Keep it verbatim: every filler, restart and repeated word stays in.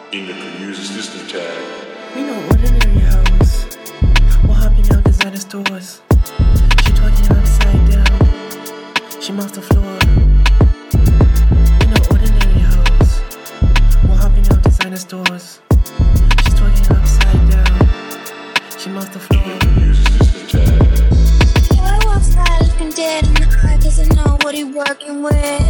Inga could use a system tag. We know ordinary hoes. We're hopping out designer stores. She twerking upside down. She mops the floor. We know ordinary hoes. We're hopping out designer stores. She's twerking upside down. She mops the floor. Inga could use a system tag. I walk style looking dead in the eye, cause I know what he working with.